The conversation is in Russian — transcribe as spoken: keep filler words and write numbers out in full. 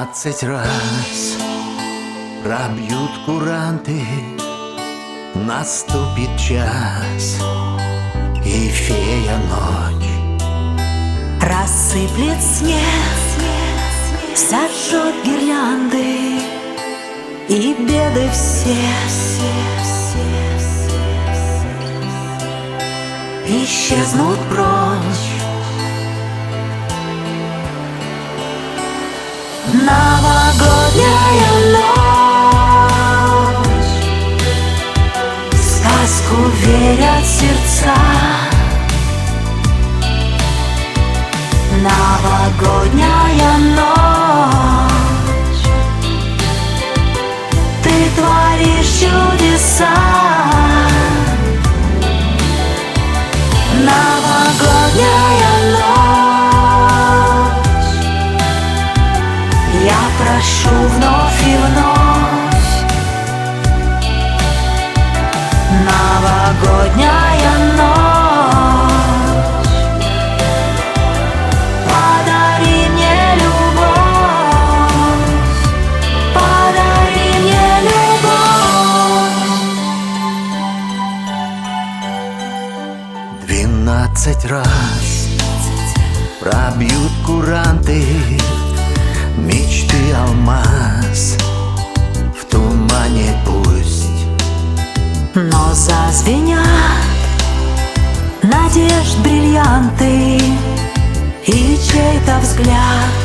Двенадцать раз пробьют куранты, наступит час, и фея ночь рассыплет снег, сожжет гирлянды, и беды все исчезнут прочь. Новогодняя ночь, в сказку верят сердца. Новогодняя ночь, ты творишь чудеса. Новогодняя ночь, я прошу вновь и вновь. Новогодняя ночь, подари мне любовь, подари мне любовь. Двенадцать раз пробьют куранты, мечты алмаз в тумане пусть. Но зазвенят надежд бриллианты, и чей-то взгляд